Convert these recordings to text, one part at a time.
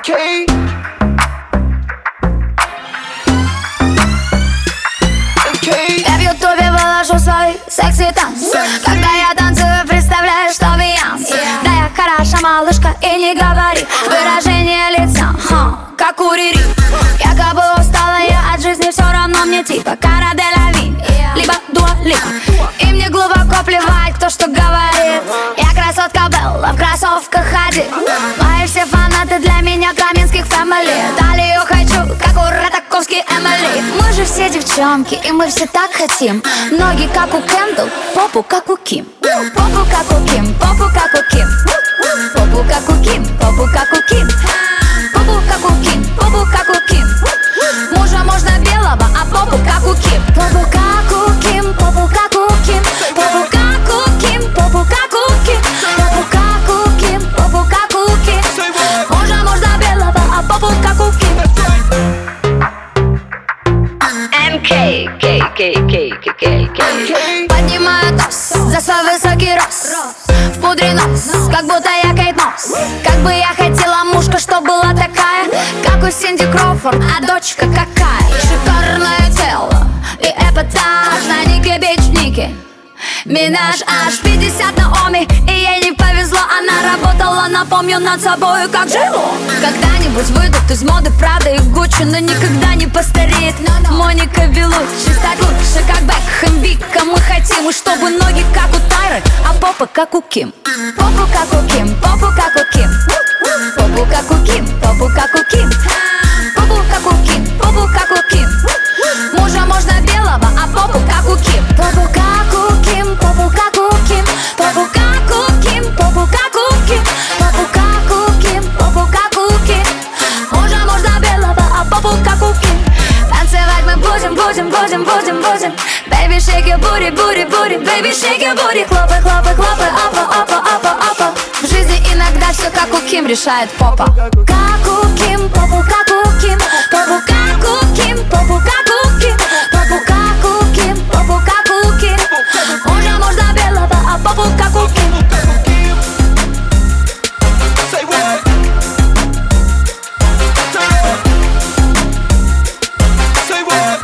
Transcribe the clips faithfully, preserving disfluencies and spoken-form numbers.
кей. Я в ютубе выложу свой секси танц. Когда я танцую, представляешь, что Бейонс. Да я хороша малышка и не говори. Выражение лица, ха, как у Рири. Якобы устала я от жизни, все равно мне типа Кара де ла Ви, либо Дуа Липа. И мне глубоко плевать, кто что говорит. Я красотка Белла, в кроссовках ходи. Мои все фанаты для меня каменских фэмили. Талию хочу, как у Ратаковский Эмили. Мы же все девчонки, и мы все так хотим. Ноги как у Кендалл, попу как у Ким. Попу как у Ким, попу как у Ким. Попу как у Ким, попу как у Ким. Попу как у Ким, попу как у Ким. Мужа можно белого, а попу как у Ким. Попу как у Ким, попу как у Ким. Попу как у Ким, попу как у Ким. Попу как у Ким, попу как у Ким. Мужа можно белого, а попу как у Ким. эм кей, кей, кей, кей, кей, кей. Поднимаю тос за свой высокий рост. В пудре нос, как будто я Кейт Мосс. Как бы я хотела мушка, что была такая, как у Синди Кроуфорд, а дочка какая. Шикарное тело и эпатаж на Нике Бич Ники Минаж аж пятьдесят на Оми. И ей не повезло, она работала, напомню, над собой, как жило. Когда-нибудь выйдут из моды Прада и Гуччи, но никогда не постареет Моника Белуччи. Стать лучше, как Бекхэм, Вика. Мы хотим, и чтобы ноги как у Тайры, а попа как у Ким. Попу как у Ким, попу как у Ким. Попу как у Ким, попу как у Ким. Попу как у Ким, попу как у Ким. Мужа можно белого, а попу как у Ким. Попу как у Ким, попу как у Ким. Попу как у Ким, попу как у Ким. Попу как у Ким, попу как у Ким. Мужа можно белого, а попу как у Ким. Танцевать мы будем, будем, будем, будем, будем. Baby, shake your booty, booty, booty. Baby, shake your booty. Хлопай, хлопай, хлопай, апа, апа, апа, апа. В жизни иногда все как у Ким решает попа. Как у Ким, попу как у Ким. Попу как у Ким, попу как у Ким. Попу как у Ким, попу как у Ким. Мужа можно белого, а попу как у Ким. Say what? Say what?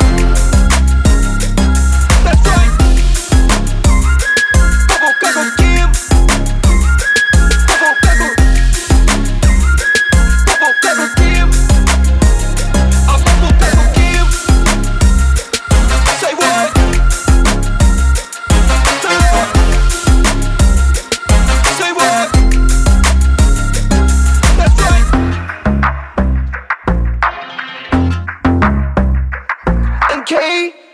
That's right. Popу как у Ким. Popу как у. Popу как у Ким. А попу как у Ким. Say what? Say what? That's right. эм кей.